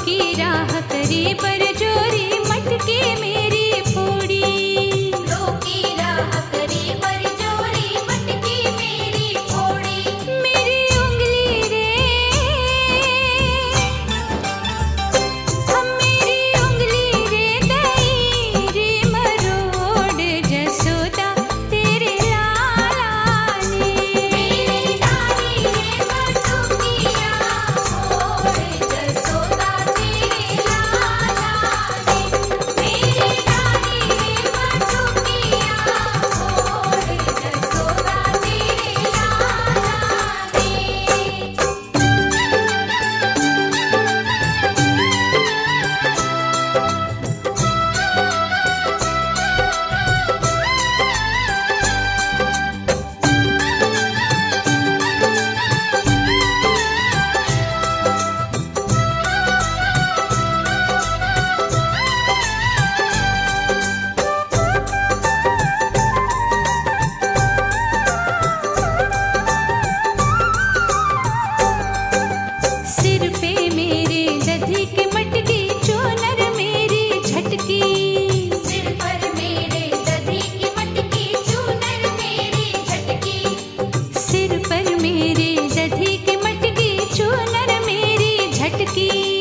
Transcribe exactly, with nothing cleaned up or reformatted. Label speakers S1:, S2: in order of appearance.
S1: की राह करे पर जोरी मटके मेरी फोड़ी।
S2: रोकी राह करे पर जोरी मटकी मेरी फोड़ी।
S1: मेरी उंगली रे हम मेरी उंगली रे दई रे मरोड़ जसोदा तेरे लाला ने।
S2: मेरी डाली रे बटुकिया मोड़ जसोदा तेरे लाला ने। मेरी डाली रे बटुकिया मोड़ जसोदा तेरे
S1: सिर पे मेरे दधी के मटकी चोनर मेरी झटकी।
S2: सिर पर मेरे दधी की मटकी चूनर मेरी झटकी।
S1: सिर पर मेरे दधी के मटकी चोनर मेरी झटकी।